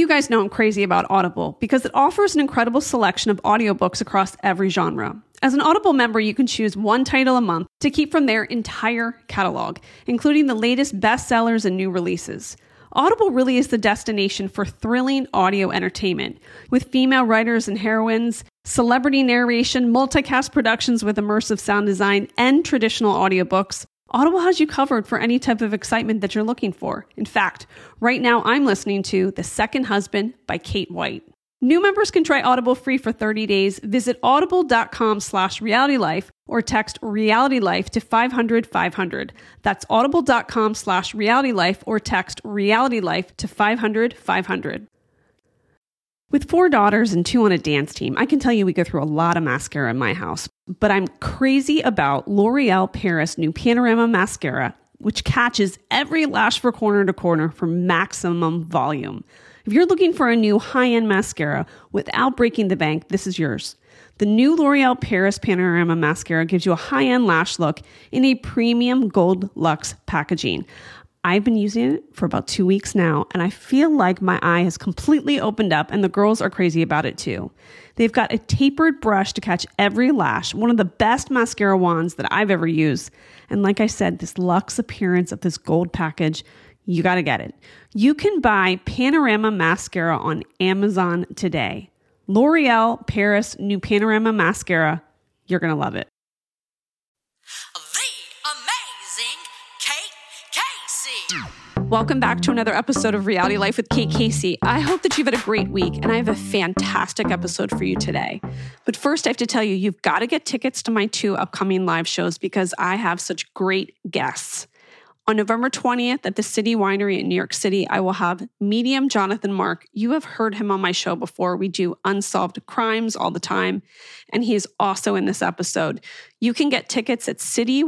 You guys know I'm crazy about Audible because it offers an incredible selection of audiobooks across every genre. As an Audible member, you can choose one title a month to keep from their entire catalog, including the latest bestsellers and new releases. Audible really is the destination for thrilling audio entertainment, with female writers and heroines, celebrity narration, multicast productions with immersive sound design, and traditional audiobooks. Audible has you covered for any type of excitement that you're looking for. In fact, right now I'm listening to The Second Husband by Kate White. New members can try Audible free for 30 days. Visit audible.com/realitylife or text realitylife to 500-500. That's audible.com/realitylife or text realitylife to 500-500. With 4 daughters and 2 on a dance team, I can tell you we go through a lot of mascara in my house. But I'm crazy about L'Oreal Paris new Panorama Mascara, which catches every lash from corner to corner for maximum volume. If you're looking for a new high-end mascara without breaking the bank, this is yours. The new L'Oreal Paris Panorama Mascara gives you a high-end lash look in a premium gold luxe packaging. I've been using it for about 2 weeks now, and I feel like my eye has completely opened up, and the girls are crazy about it too. They've got a tapered brush to catch every lash, one of the best mascara wands that I've ever used. And like I said, this luxe appearance of this gold package, you got to get it. You can buy Panorama Mascara on Amazon today. L'Oreal Paris new Panorama Mascara. You're going to love it. Welcome back to another episode of Reality Life with Kate Casey. I hope that you've had a great week, and I have a fantastic episode for you today. But first, I have to tell you, you've got to get tickets to my 2 upcoming live shows because I have such great guests. On November 20th at the City Winery in New York City, I will have medium Jonathan Mark. You have heard him on my show before. We do unsolved crimes all the time, and he is also in this episode. You can get tickets at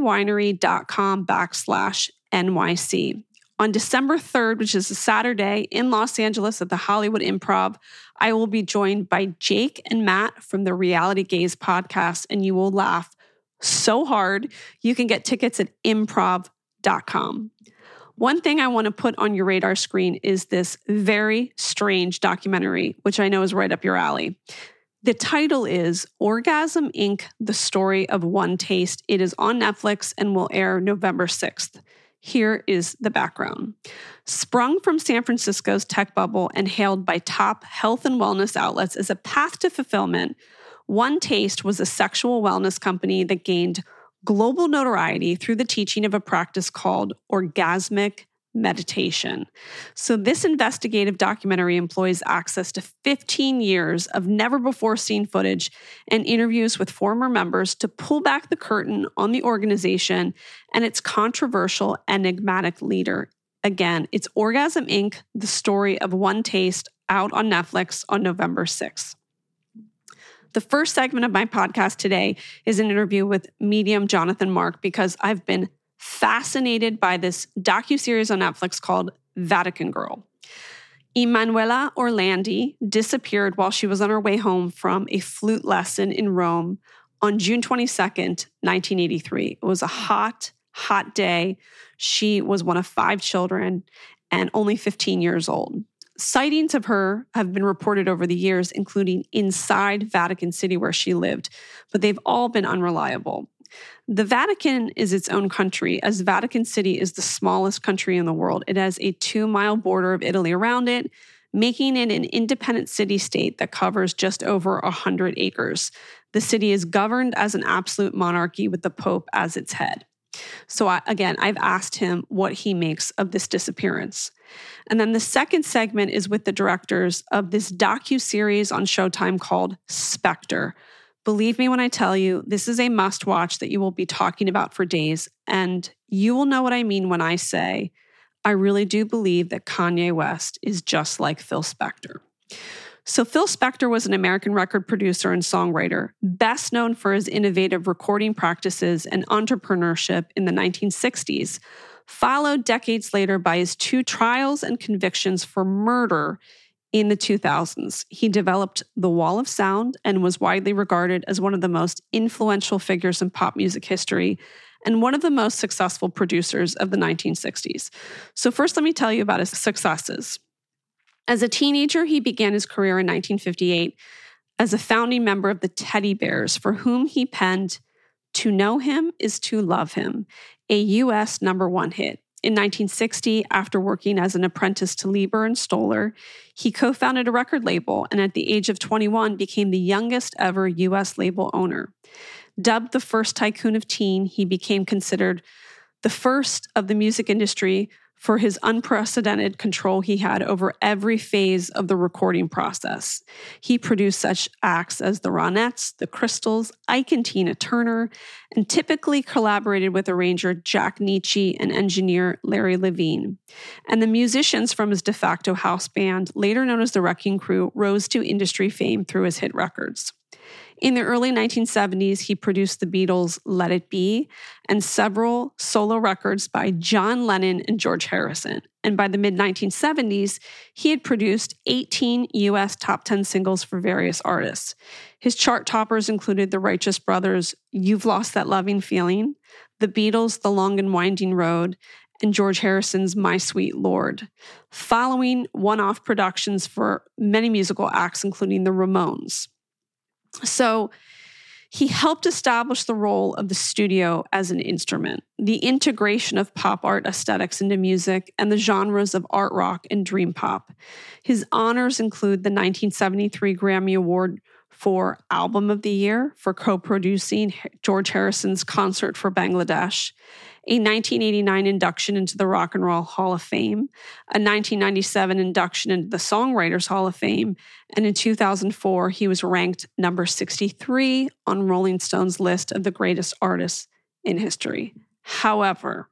citywinery.com/NYC. On December 3rd, which is a Saturday in Los Angeles at the Hollywood Improv, I will be joined by Jake and Matt from the Reality Gaze podcast, and you will laugh so hard. You can get tickets at improv.com. One thing I want to put on your radar screen is this very strange documentary, which I know is right up your alley. The title is Orgasm Inc., The Story of One Taste. It is on Netflix and will air November 6th. Here is the background. Sprung from San Francisco's tech bubble and hailed by top health and wellness outlets as a path to fulfillment, One Taste was a sexual wellness company that gained global notoriety through the teaching of a practice called orgasmic meditation. So this investigative documentary employs access to 15 years of never-before-seen footage and interviews with former members to pull back the curtain on the organization and its controversial, enigmatic leader. Again, it's Orgasm Inc., The Story of One Taste, out on Netflix on November 6th. The first segment of my podcast today is an interview with medium Jonathan Mark because I've been fascinated by this docuseries on Netflix called Vatican Girl. Emanuela Orlandi disappeared while she was on her way home from a flute lesson in Rome on June 22nd, 1983. It was a hot day. She was one of 5 children and only 15 years old. Sightings of her have been reported over the years, including inside Vatican City where she lived, but they've all been unreliable. The Vatican is its own country, as Vatican City is the smallest country in the world. It has a 2-mile border of Italy around it, making it an independent city-state that covers just over 100 acres. The city is governed as an absolute monarchy with the Pope as its head. So I've asked him what he makes of this disappearance. And then the second segment is with the directors of this docuseries on Showtime called Spectre. Believe me when I tell you, this is a must-watch that you will be talking about for days, and you will know what I mean when I say, I really do believe that Kanye West is just like Phil Spector. So Phil Spector was an American record producer and songwriter, best known for his innovative recording practices and entrepreneurship in the 1960s, followed decades later by his 2 trials and convictions for murder in the 2000s. He developed the Wall of Sound and was widely regarded as one of the most influential figures in pop music history and one of the most successful producers of the 1960s. So first, let me tell you about his successes. As a teenager, he began his career in 1958 as a founding member of the Teddy Bears, for whom he penned "To Know Him Is to Love Him," a U.S. #1 hit. In 1960, after working as an apprentice to Leiber and Stoller, he co-founded a record label and at the age of 21 became the youngest ever U.S. label owner. Dubbed the first tycoon of teen, he became considered the first of the music industry for his unprecedented control he had over every phase of the recording process. He produced such acts as the Ronettes, the Crystals, Ike and Tina Turner, and typically collaborated with arranger Jack Nitzsche and engineer Larry Levine. And the musicians from his de facto house band, later known as the Wrecking Crew, rose to industry fame through his hit records. In the early 1970s, he produced the Beatles' Let It Be and several solo records by John Lennon and George Harrison. And by the mid-1970s, he had produced 18 U.S. top 10 singles for various artists. His chart toppers included the Righteous Brothers' You've Lost That Loving Feeling, the Beatles' The Long and Winding Road, and George Harrison's My Sweet Lord, following one-off productions for many musical acts, including the Ramones. So he helped establish the role of the studio as an instrument, the integration of pop art aesthetics into music, and the genres of art rock and dream pop. His honors include the 1973 Grammy Award for Album of the Year for co-producing George Harrison's Concert for Bangladesh, a 1989 induction into the Rock and Roll Hall of Fame, a 1997 induction into the Songwriters Hall of Fame, and in 2004, he was ranked number 63 on Rolling Stone's list of the greatest artists in history. However,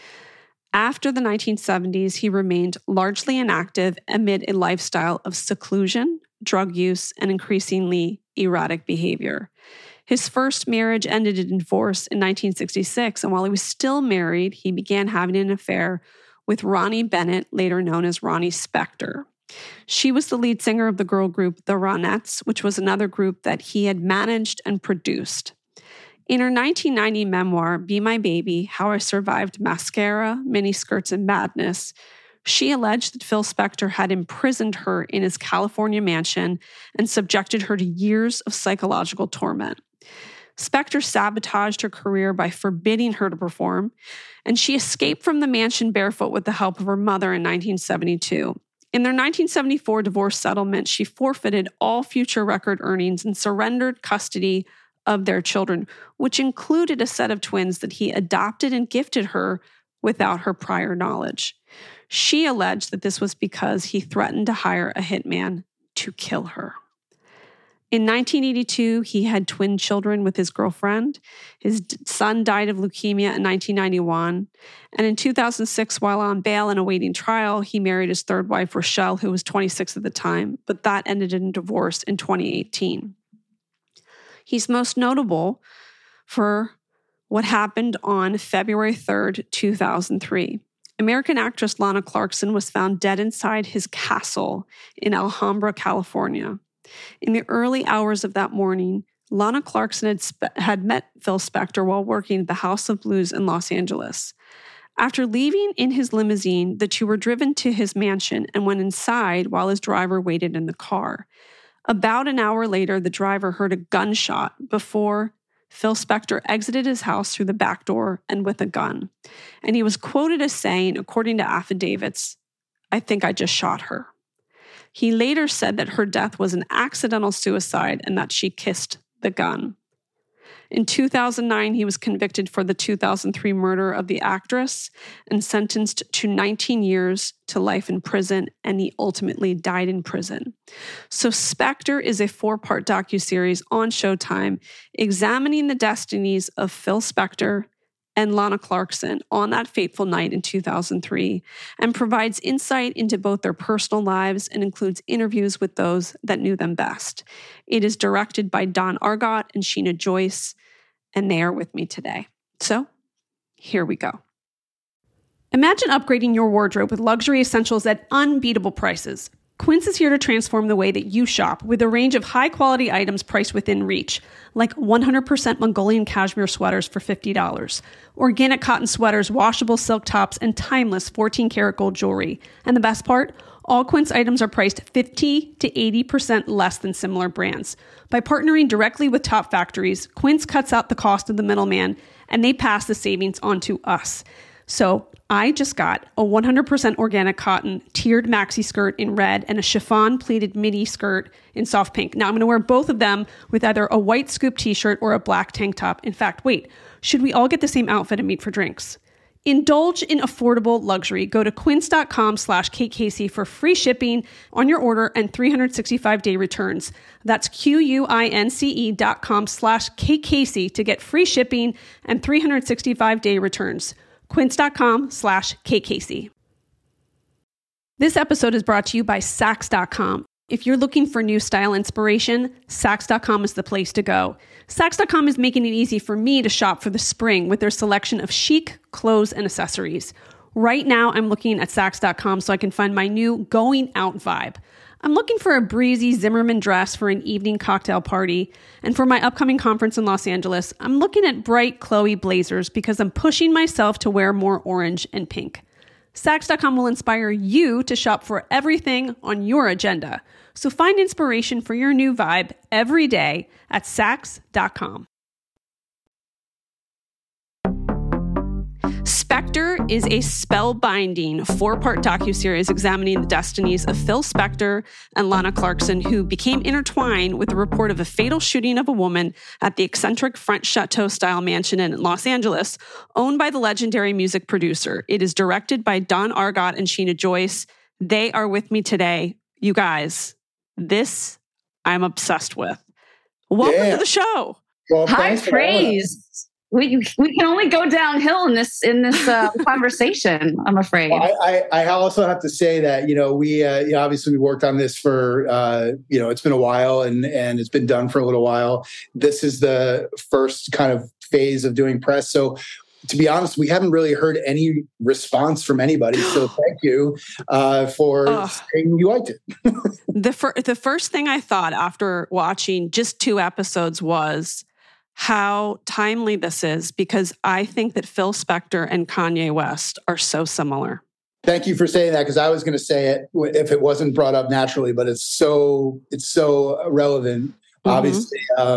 after the 1970s, he remained largely inactive amid a lifestyle of seclusion, drug use, and increasingly erratic behavior. His first marriage ended in divorce in 1966, and while he was still married, he began having an affair with Ronnie Bennett, later known as Ronnie Spector. She was the lead singer of the girl group The Ronettes, which was another group that he had managed and produced. In her 1990 memoir, Be My Baby, How I Survived Mascara, Miniskirts, and Madness, she alleged that Phil Spector had imprisoned her in his California mansion and subjected her to years of psychological torment. Spector sabotaged her career by forbidding her to perform, and she escaped from the mansion barefoot with the help of her mother in 1972. In their 1974 divorce settlement, she forfeited all future record earnings and surrendered custody of their children, which included a set of twins that he adopted and gifted her without her prior knowledge. She alleged that this was because he threatened to hire a hitman to kill her. In 1982, he had twin children with his girlfriend. His son died of leukemia in 1991. And in 2006, while on bail and awaiting trial, he married his third wife, Rochelle, who was 26 at the time, but that ended in divorce in 2018. He's most notable for what happened on February 3rd, 2003. American actress Lana Clarkson was found dead inside his castle in Alhambra, California. In the early hours of that morning, Lana Clarkson had met Phil Spector while working at the House of Blues in Los Angeles. After leaving in his limousine, the two were driven to his mansion and went inside while his driver waited in the car. About an hour later, the driver heard a gunshot before Phil Spector exited his house through the back door and with a gun. And he was quoted as saying, according to affidavits, "I think I just shot her." He later said that her death was an accidental suicide and that she kissed the gun. In 2009, he was convicted for the 2003 murder of the actress and sentenced to 19 years to life in prison, and he ultimately died in prison. So Spector is a 4-part docuseries on Showtime examining the destinies of Phil Spector and Lana Clarkson on that fateful night in 2003 and provides insight into both their personal lives and includes interviews with those that knew them best. It is directed by Don Argot and Sheena Joyce, and they are with me today. So, here we go. Imagine upgrading your wardrobe with luxury essentials at unbeatable prices. Quince is here to transform the way that you shop with a range of high-quality items priced within reach, like 100% Mongolian cashmere sweaters for $50, organic cotton sweaters, washable silk tops, and timeless 14-karat gold jewelry. And the best part? All Quince items are priced 50 to 80% less than similar brands. By partnering directly with top factories, Quince cuts out the cost of the middleman, and they pass the savings on to us. So I just got a 100% organic cotton tiered maxi skirt in red and a chiffon pleated midi skirt in soft pink. Now I'm going to wear both of them with either a white scoop t-shirt or a black tank top. In fact, wait, should we all get the same outfit and meet for drinks? Indulge in affordable luxury. Go to quince.com/KKC for free shipping on your order and 365-day returns. That's QUINCE.com/KKC to get free shipping and 365-day returns. Quince.com/KKC. This episode is brought to you by Saks.com. If you're looking for new style inspiration, Saks.com is the place to go. Saks.com is making it easy for me to shop for the spring with their selection of chic clothes and accessories. Right now, I'm looking at Saks.com so I can find my new going out vibe. I'm looking for a breezy Zimmermann dress for an evening cocktail party. And for my upcoming conference in Los Angeles, I'm looking at bright Chloe blazers because I'm pushing myself to wear more orange and pink. Saks.com will inspire you to shop for everything on your agenda. So find inspiration for your new vibe every day at Saks.com. Spectre is a spellbinding 4-part docuseries examining the destinies of Phil Spector and Lana Clarkson, who became intertwined with the report of a fatal shooting of a woman at the eccentric French chateau-style mansion in Los Angeles, owned by the legendary music producer. It is directed by Don Argot and Sheena Joyce. They are with me today. You guys, this I'm obsessed with. Welcome to the show. Well, high praise. We can only go downhill in this conversation, I'm afraid. Well, I also have to say that, we obviously we worked on this for, it's been a while and it's been done for a little while. This is the first kind of phase of doing press. So to be honest, we haven't really heard any response from anybody. So thank you for saying you liked it. The first thing I thought after watching just 2 episodes was how timely this is, because I think that Phil Spector and Kanye West are so similar. Thank you for saying that, because I was going to say it if it wasn't brought up naturally, but it's so relevant. Obviously,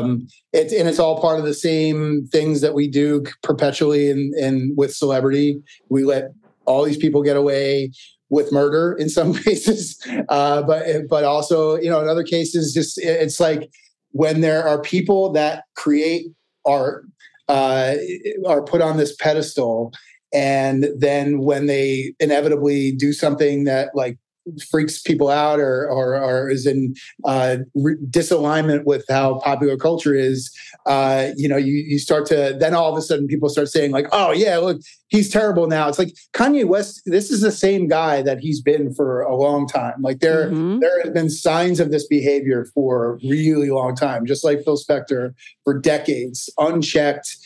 it's all part of the same things that we do perpetually and with celebrity. We let all these people get away with murder in some cases, but also, in other cases, just it's like when there are people that create art, are put on this pedestal, and then when they inevitably do something that like freaks people out or is in disalignment with how popular culture is, you start to, then all of a sudden people start saying like, oh yeah, look, he's terrible now. It's like Kanye West, this is the same guy that he's been for a long time. Like there have been signs of this behavior for a really long time, just like Phil Spector for decades, unchecked.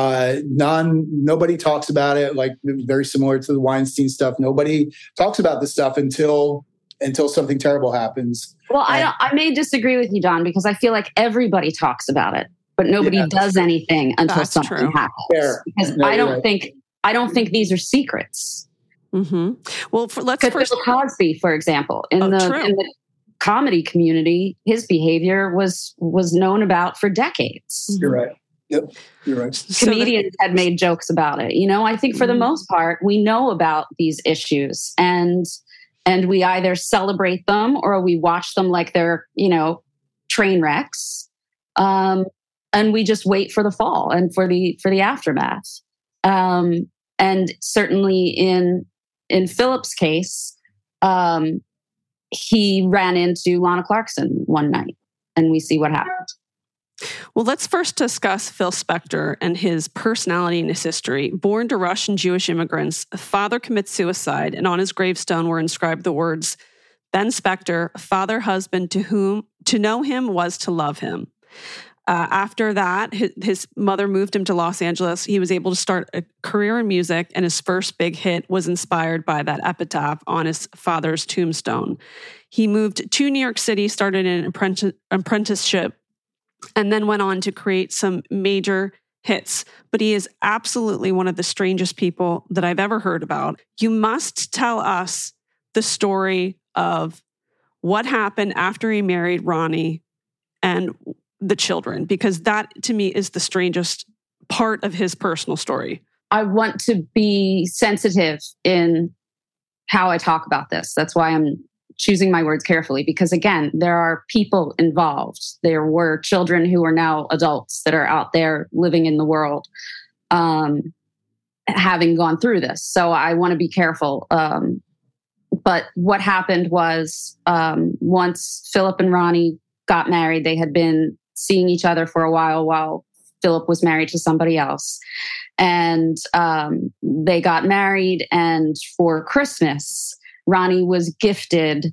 Nobody talks about it, like very similar to the Weinstein stuff. Nobody talks about this stuff until something terrible happens. Well, I may disagree with you, Don, because I feel like everybody talks about it, but nobody does anything until something happens. Fair. Because I don't think these are secrets. Mm-hmm. Well, let's first Bill Cosby, for example, in the comedy community, his behavior was known about for decades. You're right. Yep, you're right. Comedians had made jokes about it. I think for the most part, we know about these issues, and we either celebrate them or we watch them like they're, train wrecks, and we just wait for the fall and for the aftermath. And certainly in Philip's case, he ran into Lana Clarkson one night, and we see what happened. Well, let's first discuss Phil Spector and his personality and his history. Born to Russian Jewish immigrants, a father commits suicide, and on his gravestone were inscribed the words, Ben Spector, father, husband, to know him was to love him. After that, his mother moved him to Los Angeles. He was able to start a career in music, and his first big hit was inspired by that epitaph on his father's tombstone. He moved to New York City, started an apprenticeship, and then went on to create some major hits. But he is absolutely one of the strangest people that I've ever heard about. You must tell us the story of what happened after he married Ronnie and the children, because that to me is the strangest part of his personal story. I want to be sensitive in how I talk about this. That's why I'm choosing my words carefully, because again, there are people involved. There were children who are now adults that are out there living in the world, having gone through this. So I want to be careful. But what happened was once Philip and Ronnie got married, they had been seeing each other for a while Philip was married to somebody else. And they got married. And for Christmas, Ronnie was gifted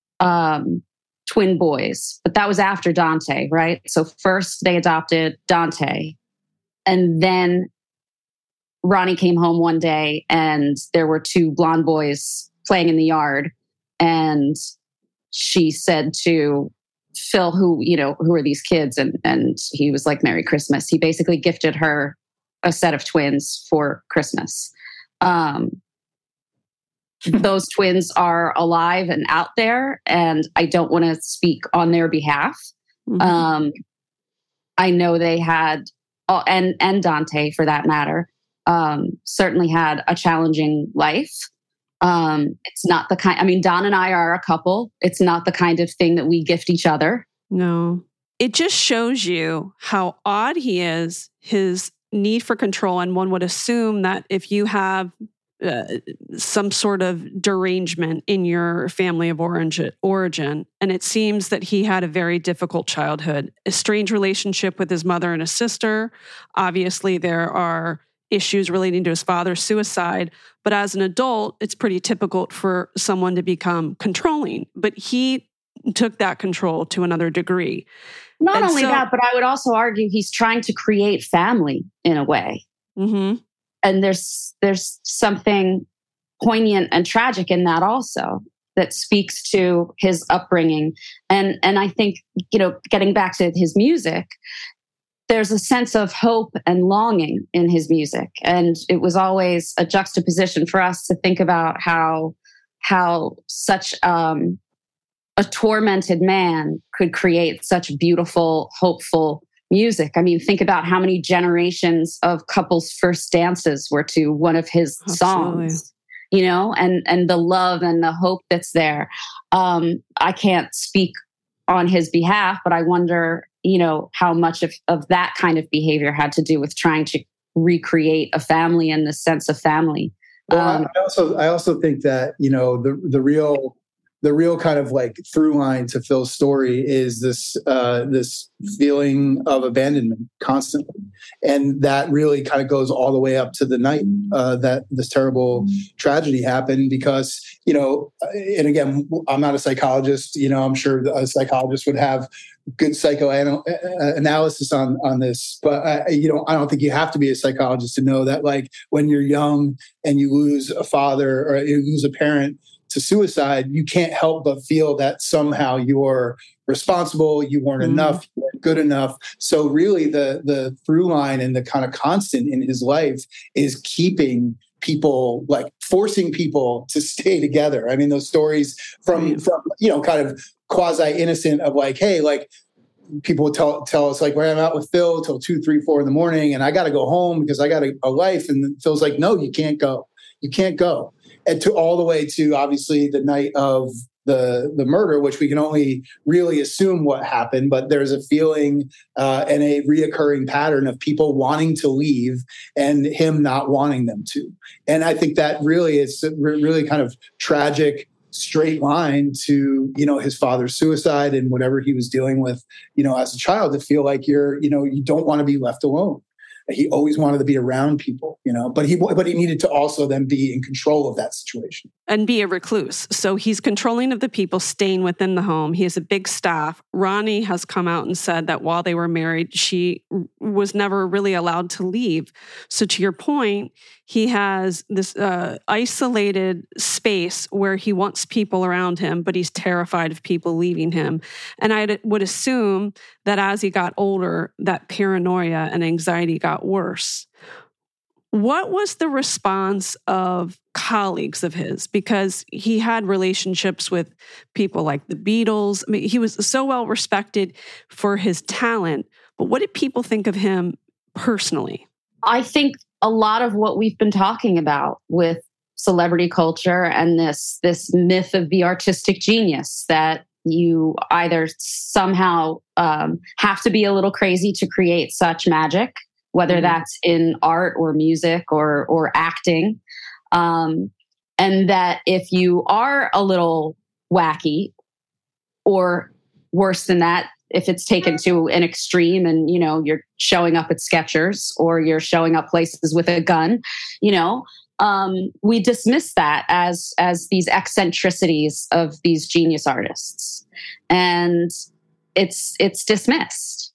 twin boys. But that was after Dante, right? So first they adopted Dante. And then Ronnie came home one day and there were two blonde boys playing in the yard. And she said to Phil, who are these kids? And he was like, Merry Christmas. He basically gifted her a set of twins for Christmas. Those twins are alive and out there, and I don't want to speak on their behalf. Mm-hmm. I know they had, and Dante for that matter, certainly had a challenging life. It's not the kind, Don and I are a couple. It's not the kind of thing that we gift each other. No. It just shows you how odd he is, his need for control. And one would assume that if you have some sort of derangement in your family of origin, and it seems that he had a very difficult childhood, a strange relationship with his mother and his sister. Obviously, there are issues relating to his father's suicide. But as an adult, it's pretty typical for someone to become controlling. But he took that control to another degree. Not only that, but I would also argue he's trying to create family in a way. Mm-hmm. And there's something poignant and tragic in that also, that speaks to his upbringing. And I think, getting back to his music, there's a sense of hope and longing in his music. And it was always a juxtaposition for us to think about how such a tormented man could create such beautiful, hopeful music. Think about how many generations of couples' first dances were to one of his songs, and the love and the hope that's there. I can't speak on his behalf, but I wonder, how much of that kind of behavior had to do with trying to recreate a family and the sense of family. Well, I also think that, the real kind of like through line to Phil's story is this feeling of abandonment constantly. And that really kind of goes all the way up to the night that this terrible tragedy happened, because, and again, I'm not a psychologist, I'm sure a psychologist would have good psychoanalysis on this, but I don't think you have to be a psychologist to know that, like, when you're young and you lose a father or you lose a parent to suicide, you can't help but feel that somehow you're responsible, you weren't enough, you weren't good enough. So really the through line and the kind of constant in his life is keeping people, like forcing people to stay together. Those stories from kind of quasi innocent of like, hey, like, people would tell us, like, when I'm out with Phil till 2, 3, 4 in the morning and I got to go home because I got a life. And Phil's like, no, you can't go. You can't go. And to all the way to obviously the night of the murder, which we can only really assume what happened, but there's a feeling and a reoccurring pattern of people wanting to leave and him not wanting them to. And I think that really is really kind of tragic straight line to, his father's suicide and whatever he was dealing with, as a child, to feel like you don't want to be left alone. He always wanted to be around people, but he needed to also then be in control of that situation. And be a recluse. So he's controlling of the people staying within the home. He has a big staff. Ronnie has come out and said that while they were married, she was never really allowed to leave. So to your point, he has this isolated space where he wants people around him, but he's terrified of people leaving him. And I would assume that as he got older, that paranoia and anxiety got worse. What was the response of colleagues of his? Because he had relationships with people like the Beatles. I mean, he was so well respected for his talent, but what did people think of him personally? I think a lot of what we've been talking about with celebrity culture and this myth of the artistic genius, that you either somehow have to be a little crazy to create such magic, whether that's in art or music or acting. And that if you are a little wacky, or worse than that, if it's taken to an extreme and, you're showing up at Skechers or you're showing up places with a gun, we dismiss that as these eccentricities of these genius artists. And it's dismissed.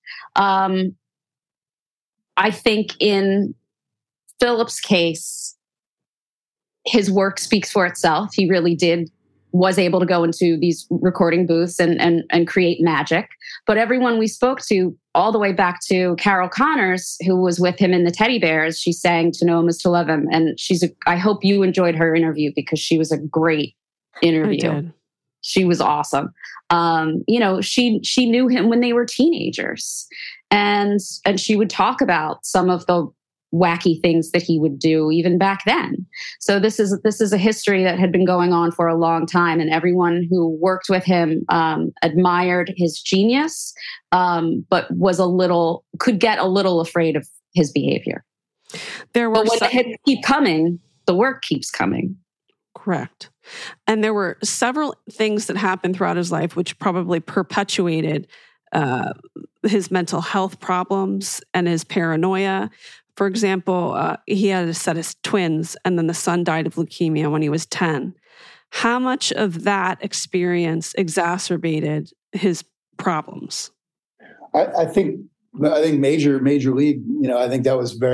I think in Philip's case, his work speaks for itself. He really was able to go into these recording booths and create magic. But everyone we spoke to, all the way back to Carol Connors, who was with him in the Teddy Bears, she sang "To Know Him Is to Love Him," and I hope you enjoyed her interview, because she was a great interview. I did. She was awesome. She knew him when they were teenagers, and she would talk about some of the wacky things that he would do even back then. So this is a history that had been going on for a long time, and everyone who worked with him admired his genius, but could get a little afraid of his behavior. But when the hits keep coming, the work keeps coming. Correct. And there were several things that happened throughout his life which probably perpetuated his mental health problems and his paranoia. For example, he had a set of twins, and then the son died of leukemia when he was 10. How much of that experience exacerbated his problems? I think major league. I think that was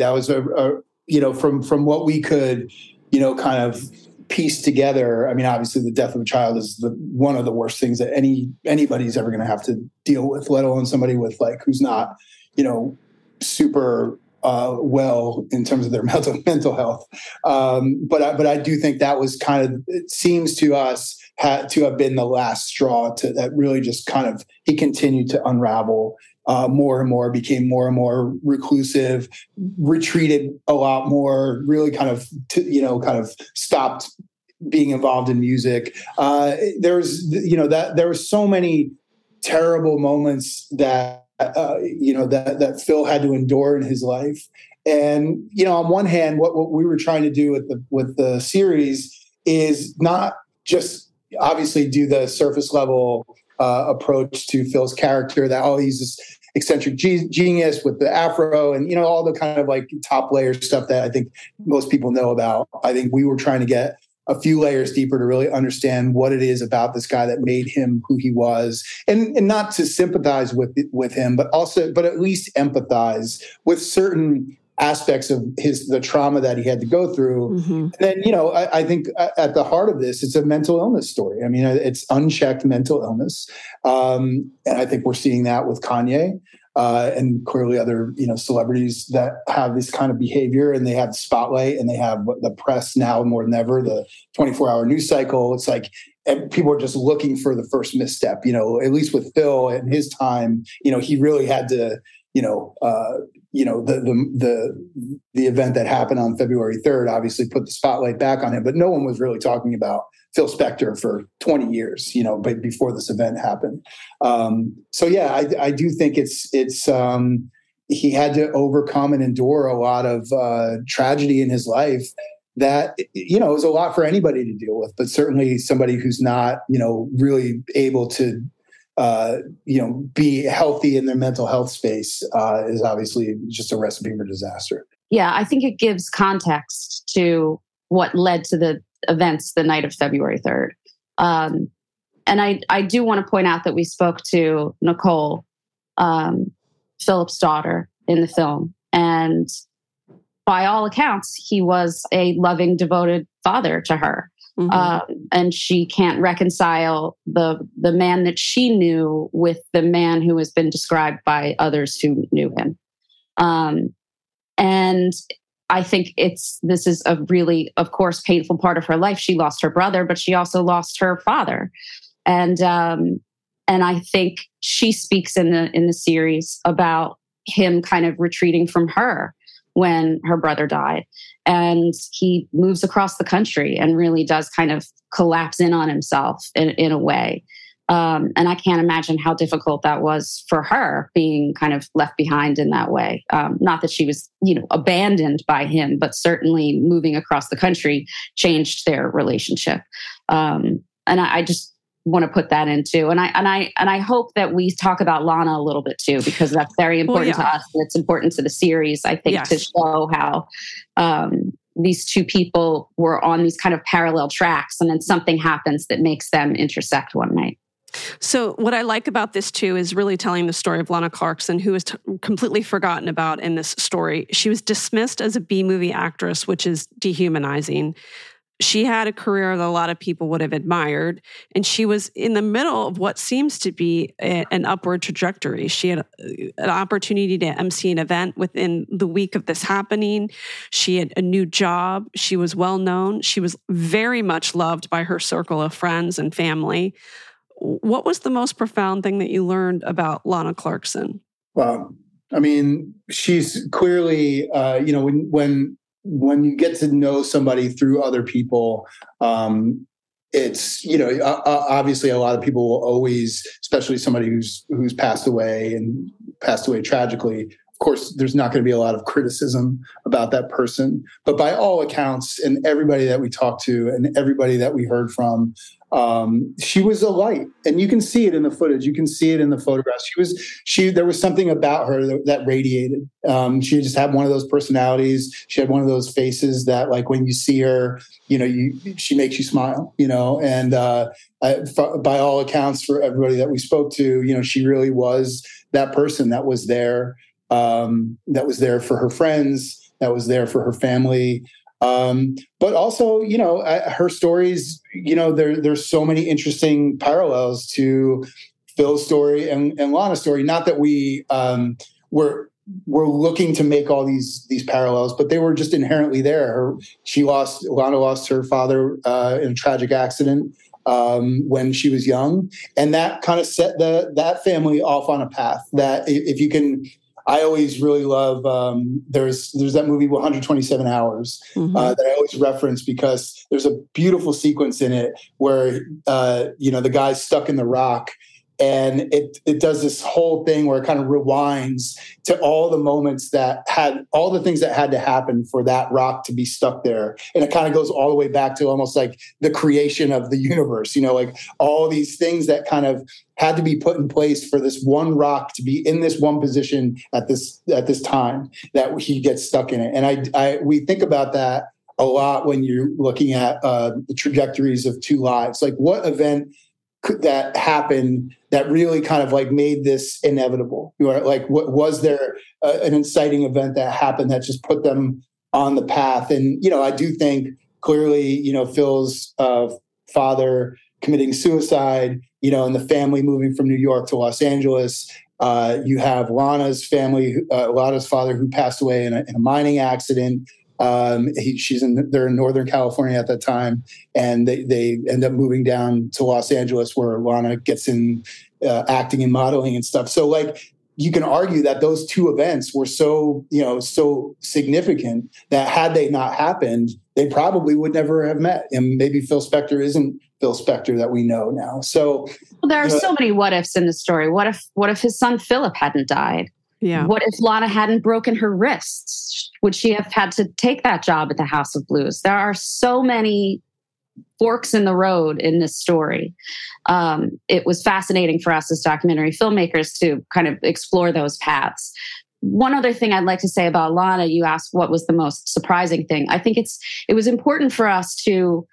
from what we could, kind of piece together. I mean, obviously, the death of a child is one of the worst things that anybody's ever going to have to deal with, let alone somebody with who's not, super well in terms of their mental health. But I do think that was it seems to us had to have been the last straw that really just he continued to unravel more and more, became more and more reclusive, retreated a lot more, really kind of stopped being involved in music. There were so many terrible moments that that Phil had to endure in his life. And, on one hand, what we were trying to do with the series is not just obviously do the surface level approach to Phil's character, that, he's this eccentric genius with the afro and, all the kind of top layer stuff that I think most people know about. I think we were trying to get a few layers deeper to really understand what it is about this guy that made him who he was, and not to sympathize with him, but at least empathize with certain aspects of the trauma that he had to go through. Mm-hmm. And then, I think at the heart of this, it's a mental illness story. I mean, it's unchecked mental illness. And I think we're seeing that with Kanye. And clearly other, celebrities that have this kind of behavior, and they have the spotlight, and they have the press now more than ever, the 24-hour news cycle. It's people are just looking for the first misstep, at least with Phil in his time, he really had to, the event that happened on February 3rd obviously put the spotlight back on him, but no one was really talking about Phil Spector for 20 years, but before this event happened. So yeah, I do think it's he had to overcome and endure a lot of tragedy in his life that, is a lot for anybody to deal with, but certainly somebody who's not, really able to, be healthy in their mental health space is obviously just a recipe for disaster. Yeah, I think it gives context to what led to the events the night of February 3rd. And I do want to point out that we spoke to Nicole, Philip's daughter, in the film. And by all accounts, he was a loving, devoted father to her. Mm-hmm. And she can't reconcile the man that she knew with the man who has been described by others who knew him. And I think this is a really, of course, painful part of her life. She lost her brother, but she also lost her father. And I think she speaks in the series about him kind of retreating from her when her brother died. And he moves across the country and really does kind of collapse in on himself in a way. And I can't imagine how difficult that was for her, being kind of left behind in that way. Not that she was, abandoned by him, but certainly moving across the country changed their relationship. And I just want to put that into, and I hope that we talk about Lana a little bit too, because that's very important to us. And it's important to the series, I think, to show how these two people were on these kind of parallel tracks, and then something happens that makes them intersect one night. So what I like about this too is really telling the story of Lana Clarkson, who is completely forgotten about in this story. She was dismissed as a B-movie actress, which is dehumanizing. She had a career that a lot of people would have admired, and she was in the middle of what seems to be an upward trajectory. She had an opportunity to MC an event within the week of this happening. She had a new job. She was well known. She was very much loved by her circle of friends and family. What was the most profound thing that you learned about Lana Clarkson? Well, I mean, she's clearly, when you get to know somebody through other people, it's, obviously a lot of people will always, especially somebody who's passed away tragically. Of course, there's not going to be a lot of criticism about that person, but by all accounts, and everybody that we talked to and everybody that we heard from, she was a light, and you can see it in the footage. You can see it in the photographs. There was something about her that radiated. She just had one of those personalities. She had one of those faces that, like, when you see her, she makes you smile, and by all accounts, for everybody that we spoke to, she really was that person that was there for her friends, that was there for her family. But also, her stories, there's so many interesting parallels to Phil's story and Lana's story. Not that we were looking to make all these parallels, but they were just inherently there. Lana lost her father in a tragic accident when she was young, and that kind of set that family off on a path that, if you can. I always really love, there's that movie 127 Hours that I always reference, because there's a beautiful sequence in it where, the guy's stuck in the rock, and it does this whole thing where it kind of rewinds to all the moments all the things that had to happen for that rock to be stuck there. And it kind of goes all the way back to almost like the creation of the universe, like all these things that kind of had to be put in place for this one rock to be in this one position at this time that he gets stuck in it. And we think about that a lot when you're looking at the trajectories of two lives. Like, what event could that happen that really kind of like made this inevitable? Like, what was there an inciting event that happened that just put them on the path? And, I do think clearly, Phil's father committing suicide, and the family moving from New York to Los Angeles. You have Lana's family, Lana's father, who passed away in a mining accident. They're in Northern California at that time, and they end up moving down to Los Angeles, where Lana gets in acting and modeling and stuff. So, like, you can argue that those two events were so significant that had they not happened, they probably would never have met. And maybe Phil Spector isn't Phil Spector that we know now. So there are so many what ifs in the story. What if his son Philip hadn't died? Yeah. What if Lana hadn't broken her wrists? Would she have had to take that job at the House of Blues? There are so many forks in the road in this story. It was fascinating for us as documentary filmmakers to kind of explore those paths. One other thing I'd like to say about Lana, you asked what was the most surprising thing. I think it was important for us to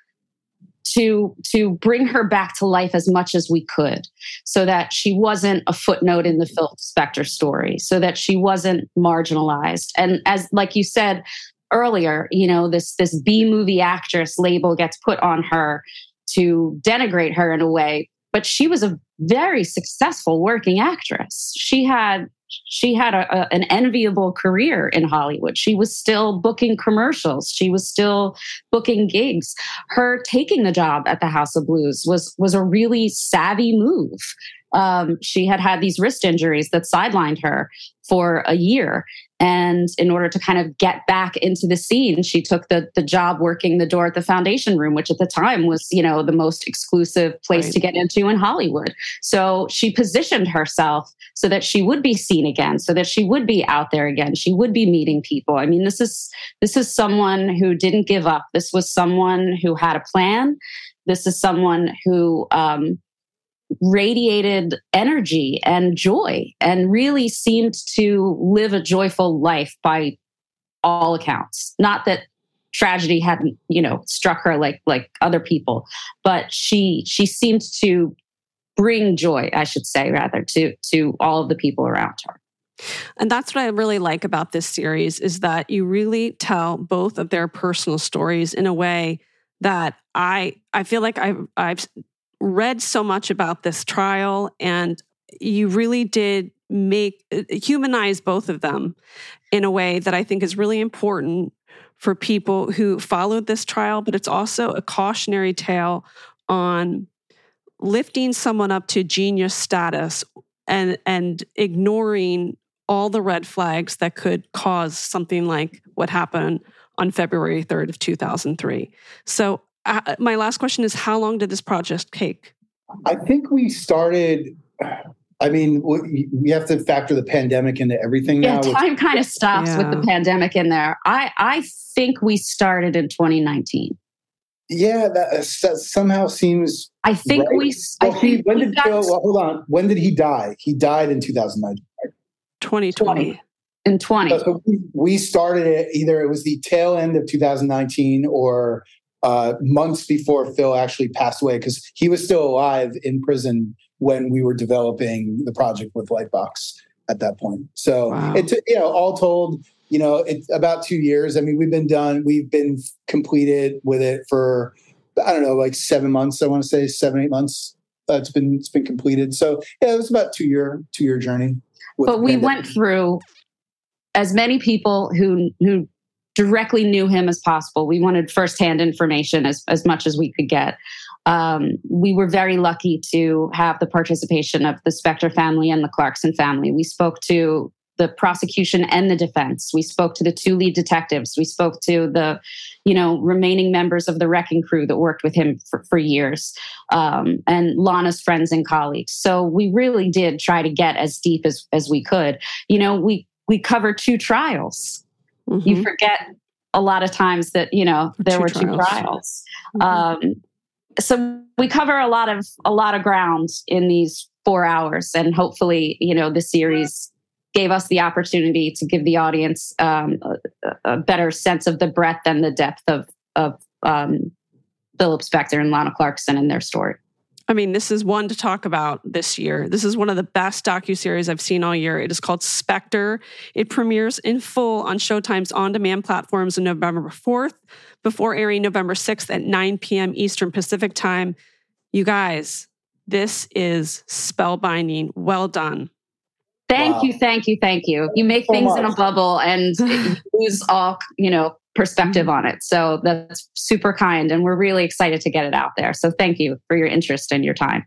bring her back to life as much as we could, so that she wasn't a footnote in the Phil Spector story, so that she wasn't marginalized. And as, like you said earlier, this B-movie actress label gets put on her to denigrate her in a way, but she was a very successful working actress. She had she had an enviable career in Hollywood. She was still booking commercials. She was still booking gigs. Her taking the job at the House of Blues was a really savvy move. She had these wrist injuries that sidelined her for a year. And in order to kind of get back into the scene, she took the job working the door at the Foundation Room, which at the time was, the most exclusive place to get into in Hollywood. So she positioned herself so that she would be seen again, so that she would be out there again. She would be meeting people. I mean, this is someone who didn't give up. This was someone who had a plan. This is someone who radiated energy and joy and really seemed to live a joyful life by all accounts. Not that tragedy hadn't, struck her like other people, but she seemed to bring joy, I should say, rather, to all of the people around her. And that's what I really like about this series, is that you really tell both of their personal stories in a way that I feel like I've read so much about this trial, and you really did humanize both of them in a way that I think is really important for people who followed this trial, but it's also a cautionary tale on lifting someone up to genius status and ignoring all the red flags that could cause something like what happened on February 3rd of 2003. So my last question is, how long did this project take? I think we started, we have to factor the pandemic into everything now. Yeah, time kind of stops with the pandemic in there. I think we started in 2019. Yeah, that somehow seems I think right. Hold on. When did he die? He died in 2019. 2020. In 20. So we started it, either it was the tail end of 2019 or months before Phil actually passed away, because he was still alive in prison when we were developing the project with Lightbox at that point. So all told, it's about 2 years. I mean, we've been completed with it for, I don't know, like 7 months. I want to say 7-8 months. It's been completed. So it was about 2 year journey. But we went through as many people who directly knew him as possible. We wanted firsthand information as much as we could get. We were very lucky to have the participation of the Spector family and the Clarkson family. We spoke to the prosecution and the defense. We spoke to the 2 lead detectives. We spoke to the, remaining members of the wrecking crew that worked with him for years, and Lana's friends and colleagues. So we really did try to get as deep as we could. We covered 2 trials. Mm-hmm. You forget a lot of times that, there were 2 trials. Mm-hmm. So we cover a lot of ground in these 4 hours, and hopefully, the series gave us the opportunity to give the audience a better sense of the breadth and the depth of Philip Spector and Lana Clarkson and their story. I mean, this is one to talk about this year. This is one of the best docuseries I've seen all year. It is called Spector. It premieres in full on Showtime's on-demand platforms on November 4th, before airing November 6th at 9 p.m. Eastern Pacific Time. You guys, this is spellbinding. Well done. Thank you. You make things in a bubble and you lose all, perspective on it. So that's super kind. And we're really excited to get it out there. So thank you for your interest and your time.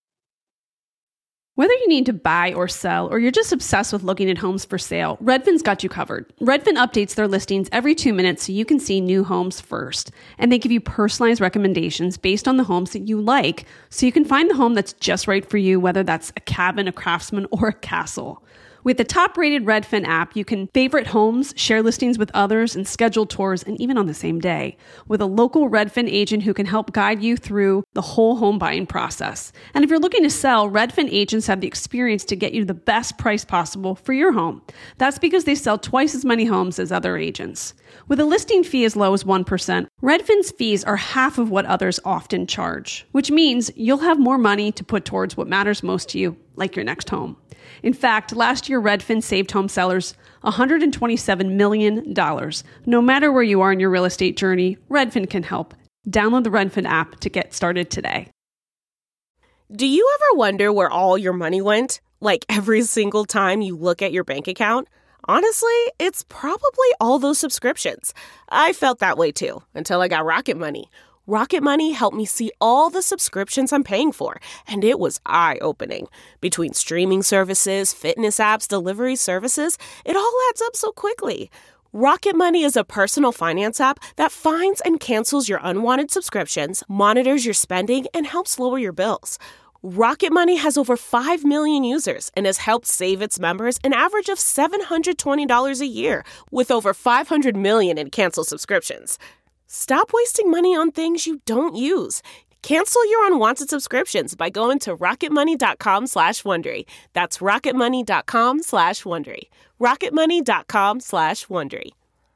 Whether you need to buy or sell, or you're just obsessed with looking at homes for sale, Redfin's got you covered. Redfin updates their listings every 2 minutes so you can see new homes first. And they give you personalized recommendations based on the homes that you like, so you can find the home that's just right for you, whether that's a cabin, a craftsman, or a castle. With the top-rated Redfin app, you can favorite homes, share listings with others, and schedule tours, and even on the same day, with a local Redfin agent who can help guide you through the whole home buying process. And if you're looking to sell, Redfin agents have the experience to get you the best price possible for your home. That's because they sell twice as many homes as other agents. With a listing fee as low as 1%, Redfin's fees are half of what others often charge, which means you'll have more money to put towards what matters most to you, like your next home. In fact, last year, Redfin saved home sellers $127 million. No matter where you are in your real estate journey, Redfin can help. Download the Redfin app to get started today. Do you ever wonder where all your money went? Like every single time you look at your bank account? Honestly, it's probably all those subscriptions. I felt that way too, until I got Rocket Money. Rocket Money helped me see all the subscriptions I'm paying for, and it was eye-opening. Between streaming services, fitness apps, delivery services, it all adds up so quickly. Rocket Money is a personal finance app that finds and cancels your unwanted subscriptions, monitors your spending, and helps lower your bills. Rocket Money has over 5 million users and has helped save its members an average of $720 a year, with over 500 million in canceled subscriptions. Stop wasting money on things you don't use. Cancel your unwanted subscriptions by going to rocketmoney.com/Wondery. That's rocketmoney.com/Wondery. rocketmoney.com/Wondery.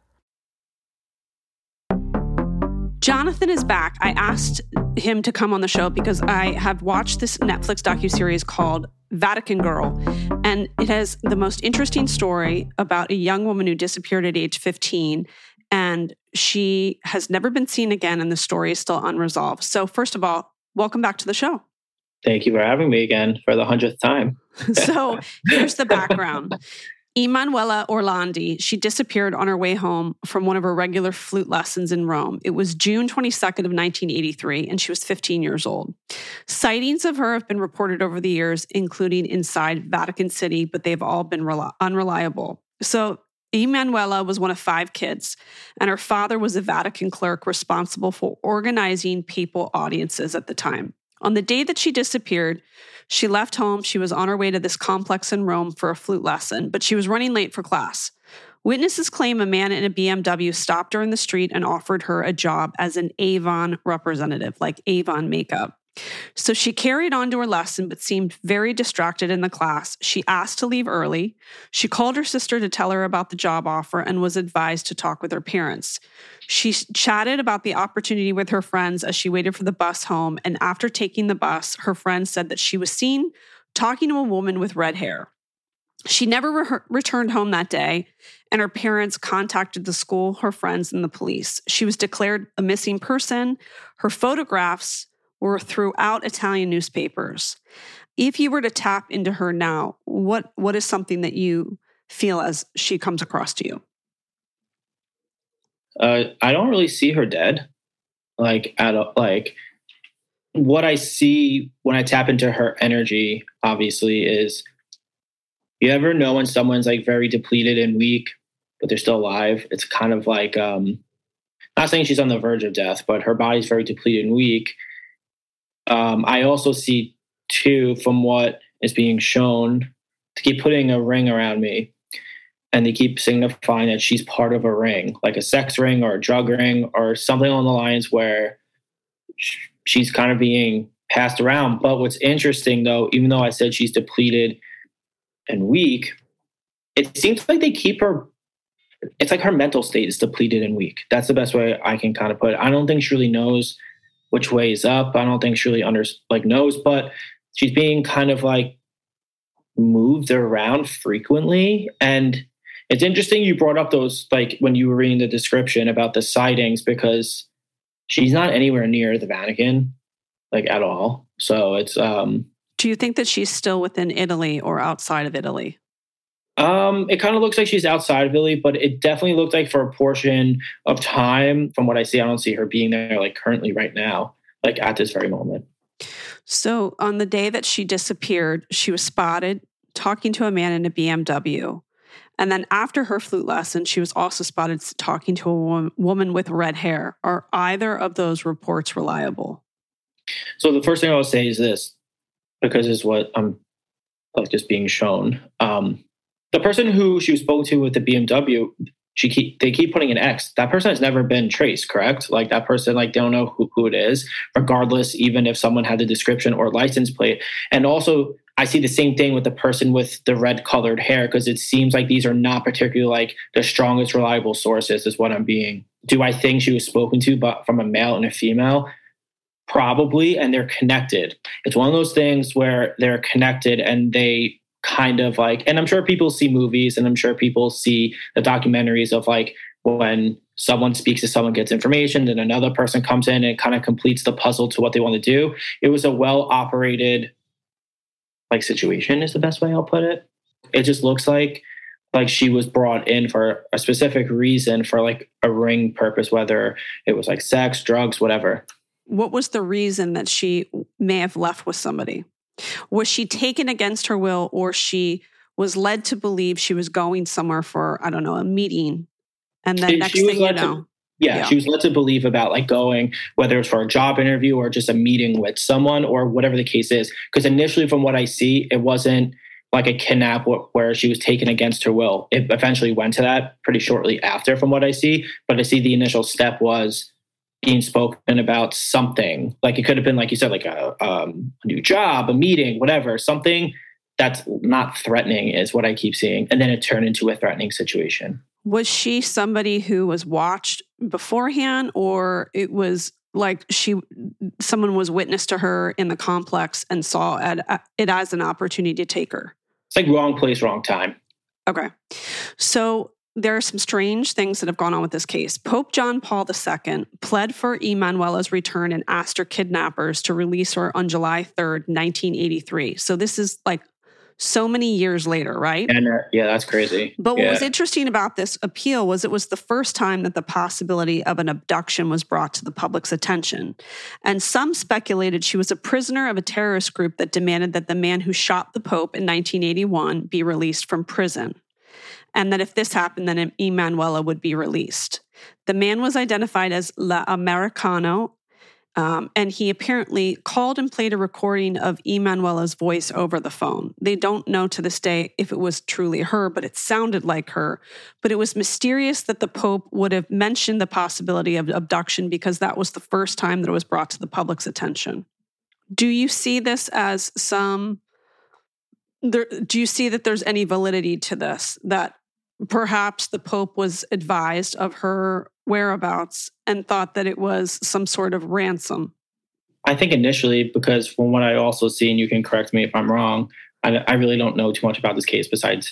Jonathan is back. I asked him to come on the show because I have watched this Netflix docuseries called Vatican Girl, and it has the most interesting story about a young woman who disappeared at age 15, and she has never been seen again, and the story is still unresolved. So first of all, welcome back to the show. Thank you for having me again for the 100th time. So here's the background. Emanuela Orlandi, she disappeared on her way home from one of her regular flute lessons in Rome. It was June 22nd of 1983, and she was 15 years old. Sightings of her have been reported over the years, including inside Vatican City, but they've all been unreliable. So Emanuela was one of 5 kids, and her father was a Vatican clerk responsible for organizing papal audiences at the time. On the day that she disappeared, she left home. She was on her way to this complex in Rome for a flute lesson, but she was running late for class. Witnesses claim a man in a BMW stopped her in the street and offered her a job as an Avon representative, like Avon makeup. So she carried on to her lesson, but seemed very distracted in the class. She asked to leave early. She called her sister to tell her about the job offer and was advised to talk with her parents. She chatted about the opportunity with her friends as she waited for the bus home. And after taking the bus, her friend said that she was seen talking to a woman with red hair. She never returned home that day, and her parents contacted the school, her friends, and the police. She was declared a missing person. Her photographs were throughout Italian newspapers. If you were to tap into her now, what is something that you feel as she comes across to you? I don't really see her dead. Like what I see when I tap into her energy, obviously, is you ever know when someone's like very depleted and weak, but they're still alive? It's kind of like, not saying she's on the verge of death, but her body's very depleted and weak. I also see, too, from what is being shown, to keep putting a ring around me, and they keep signifying that she's part of a ring, like a sex ring or a drug ring or something along the lines where she's kind of being passed around. But what's interesting, though, even though I said she's depleted and weak, it seems like they keep her. It's like her mental state is depleted and weak. That's the best way I can kind of put it. I don't think she really knows which way is up. I don't think she really knows, but she's being kind of like moved around frequently. And it's interesting you brought up those, like when you were reading the description about the sightings, because she's not anywhere near the Vatican, like at all. So it's... Do you think that she's still within Italy or outside of Italy? It kind of looks like she's outside of Italy, but it definitely looked like for a portion of time, from what I see, I don't see her being there like currently right now, like at this very moment. So on the day that she disappeared, she was spotted talking to a man in a BMW. And then after her flute lesson, she was also spotted talking to a woman with red hair. Are either of those reports reliable? So the first thing I will say is this, because it's what I'm like just being shown. The person who she was spoken to with the BMW, they keep putting an X. That person has never been traced, correct? Like that person, like they don't know who it is, regardless, even if someone had the description or license plate. And also, I see the same thing with the person with the red colored hair, because it seems like these are not particularly like the strongest reliable sources is what I'm being. Do I think she was spoken to but from a male and a female? Probably, and they're connected. It's one of those things where they're connected and they kind of like, and I'm sure people see movies and I'm sure people see the documentaries of like when someone speaks to someone, gets information, then another person comes in and kind of completes the puzzle to what they want to do. It was a well-operated like situation is the best way I'll put it. It just looks like she was brought in for a specific reason, for like a ring purpose, whether it was like sex, drugs, whatever. What was the reason that she may have left with somebody? Was she taken against her will, or she was led to believe she was going somewhere for, I don't know, a meeting? And then next thing you know. She was led to believe about like going, whether it's for a job interview or just a meeting with someone or whatever the case is. Because initially, from what I see, it wasn't like a kidnap where she was taken against her will. It eventually went to that pretty shortly after, from what I see. But I see the initial step was being spoken about something. Like it could have been, like you said, like a new job, a meeting, whatever, something that's not threatening is what I keep seeing. And then it turned into a threatening situation. Was she somebody who was watched beforehand, or it was like someone was witness to her in the complex and saw it as an opportunity to take her? It's like wrong place, wrong time. Okay. So there are some strange things that have gone on with this case. Pope John Paul II pled for Emanuela's return and asked her kidnappers to release her on July 3rd, 1983. So this is like so many years later, right? And yeah, that's crazy. But what was interesting about this appeal was it was the first time that the possibility of an abduction was brought to the public's attention. And some speculated she was a prisoner of a terrorist group that demanded that the man who shot the Pope in 1981 be released from prison. And that if this happened, then Emanuela would be released. The man was identified as La Americano, and he apparently called and played a recording of Emanuela's voice over the phone. They don't know to this day if it was truly her, but it sounded like her. But it was mysterious that the Pope would have mentioned the possibility of abduction because that was the first time that it was brought to the public's attention. Do you see this as do you see that there's any validity to this, that perhaps the Pope was advised of her whereabouts and thought that it was some sort of ransom? I think initially, because from what I also see, and you can correct me if I'm wrong, I really don't know too much about this case besides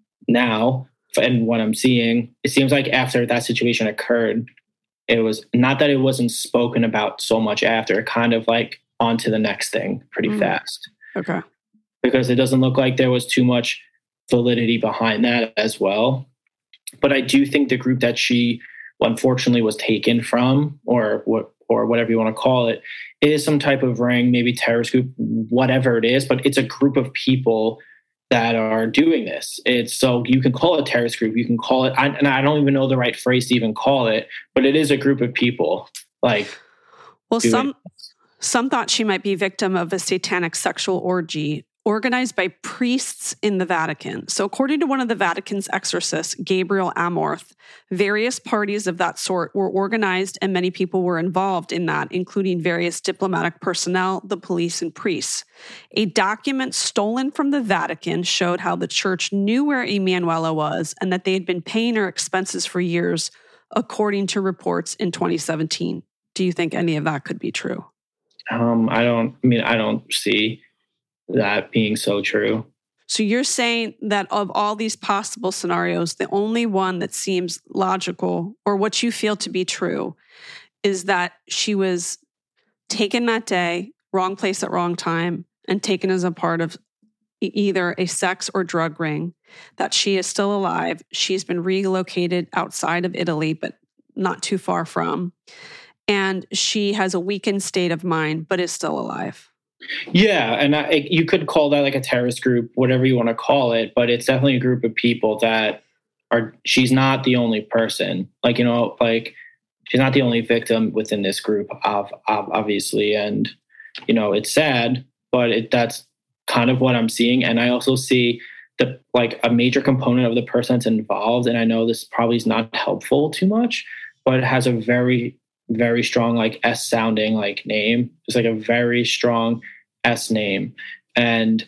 now and what I'm seeing. It seems like after that situation occurred, it was not that it wasn't spoken about so much after, kind of like on to the next thing pretty fast. Okay. Because it doesn't look like there was too much validity behind that as well. But I do think the group that she unfortunately was taken from, or whatever you want to call it, is some type of ring, maybe terrorist group, whatever it is, but it's a group of people that are doing this. So you can call it a terrorist group, you can call it, and I don't even know the right phrase to even call it, but it is a group of people. Well, some thought she might be victim of a satanic sexual orgy organized by priests in the Vatican. So according to one of the Vatican's exorcists, Gabriel Amorth, various parties of that sort were organized and many people were involved in that, including various diplomatic personnel, the police, and priests. A document stolen from the Vatican showed how the church knew where Emanuela was and that they had been paying her expenses for years, according to reports in 2017. Do you think any of that could be true? I don't see that being so true. So you're saying that of all these possible scenarios, the only one that seems logical, or what you feel to be true, is that she was taken that day, wrong place at wrong time, and taken as a part of either a sex or drug ring, that she is still alive. She's been relocated outside of Italy, but not too far from. And she has a weakened state of mind, but is still alive. Yeah, and you could call that like a terrorist group, whatever you want to call it, but it's definitely a group of people that she's not the only person. She's not the only victim within this group, obviously. And, it's sad, but that's kind of what I'm seeing. And I also see a major component of the person that's involved, and I know this probably is not helpful too much, but it has a very, very strong S sounding name. It's a very strong S name. And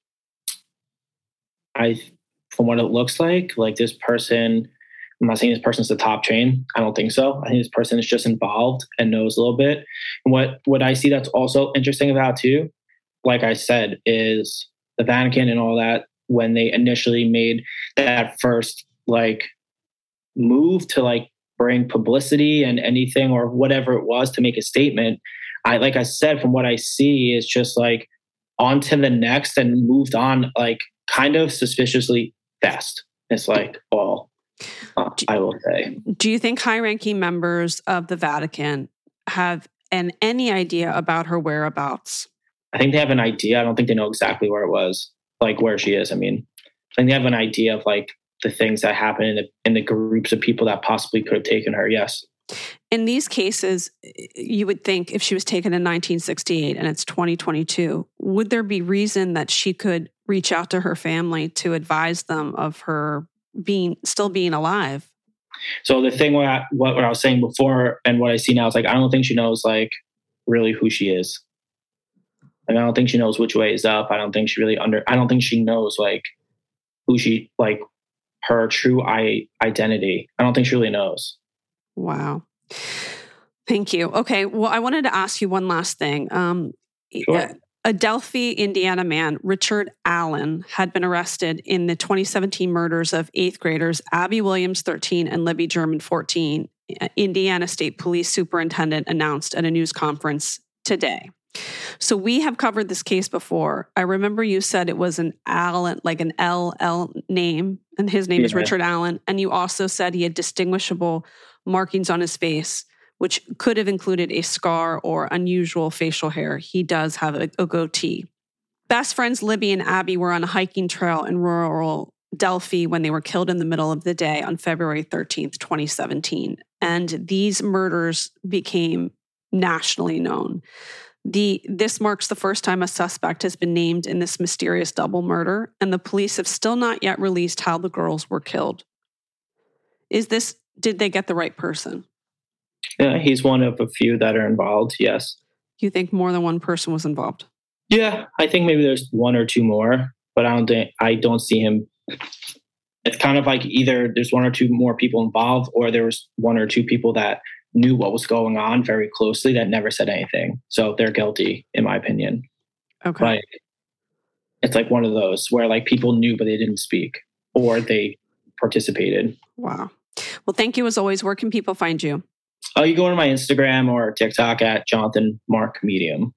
from what it looks like this person, I'm not saying this person's the top chain. I don't think so. I think this person is just involved and knows a little bit. And what I see that's also interesting about too, like I said, is the Vatican and all that, when they initially made that first move to bring publicity and anything or whatever it was to make a statement. Like I said, from what I see, is just on to the next and moved on like kind of suspiciously fast. It's like, well, I will say. Do you think high-ranking members of the Vatican have any idea about her whereabouts? I think they have an idea. I don't think they know exactly where it was, like where she is. I mean, I think they have an idea of like the things that happen in the groups of people that possibly could have taken her. Yes. In these cases, you would think if she was taken in 1968 and it's 2022, would there be reason that she could reach out to her family to advise them of her still being alive? So the thing what I was saying before and what I see now is like, I don't think she knows like really who she is. Like, I don't think she knows which way is up. I don't think she knows like who she, like her true identity. I don't think she really knows. Wow. Thank you. Okay. Well, I wanted to ask you one last thing. Sure. A Delphi, Indiana man, Richard Allen, had been arrested in the 2017 murders of 8th graders Abby Williams, 13, and Libby German, 14. Indiana State Police Superintendent announced at a news conference today. So we have covered this case before. I remember you said it was an Allen, like an LL name, and his name is Richard Allen. And you also said he had distinguishable markings on his face, which could have included a scar or unusual facial hair. He does have a goatee. Best friends Libby and Abby were on a hiking trail in rural Delphi when they were killed in the middle of the day on February 13th, 2017. And these murders became nationally known. This marks the first time a suspect has been named in this mysterious double murder, and the police have still not yet released how the girls were killed. Did they get the right person? Yeah, he's one of a few that are involved, yes. You think more than one person was involved? Yeah, I think maybe there's one or two more, but I don't see him. It's kind of like either there's one or two more people involved, or there was one or two people that knew what was going on very closely that never said anything. So they're guilty, in my opinion. Okay. Like, it's like one of those where like people knew, but they didn't speak, or they participated. Wow. Well, thank you as always. Where can people find you? Oh, you go to my Instagram or TikTok at Jonathan Mark Medium.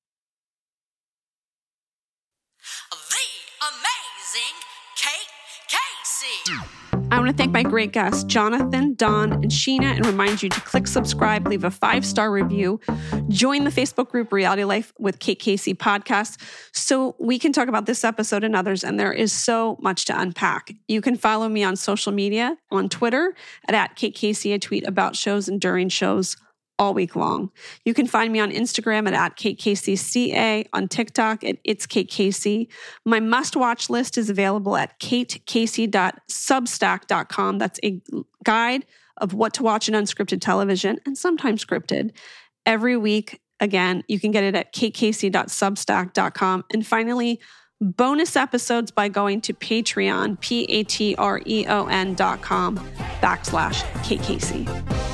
The amazing Kate Casey. I want to thank my great guests, Jonathan, Dawn, and Sheena, and remind you to click subscribe, leave a 5-star review, join the Facebook group Reality Life with Kate Casey Podcast so we can talk about this episode and others, and there is so much to unpack. You can follow me on social media, on Twitter at Kate Casey. I tweet about shows and during shows all week long. You can find me on Instagram at Kate Casey CA, on TikTok at It's Kate Casey. My must-watch list is available at katecasey.substack.com. That's a guide of what to watch in unscripted television and sometimes scripted every week. Again, you can get it at katecasey.substack.com. And finally, bonus episodes by going to Patreon, patreon.com/Kate Casey.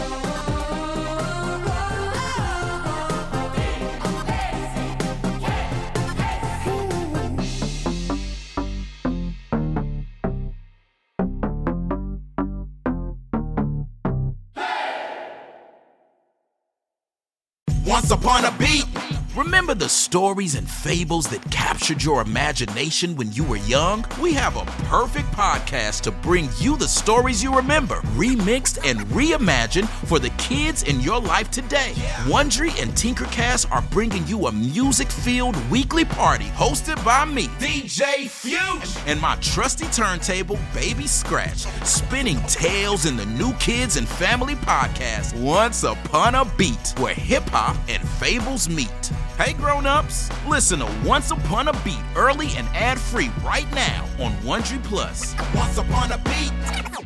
Once upon a beat. Remember the stories and fables that captured your imagination when you were young? We have a perfect podcast to bring you the stories you remember, remixed and reimagined for the kids in your life today. Wondery and Tinkercast are bringing you a music-filled weekly party hosted by me, DJ Fusion, and my trusty turntable, Baby Scratch, spinning tales in the new kids and family podcast, Once Upon a Beat, where hip-hop and fables meet. Hey grown-ups, listen to Once Upon a Beat early and ad-free right now on Wondery Plus. Once Upon a Beat.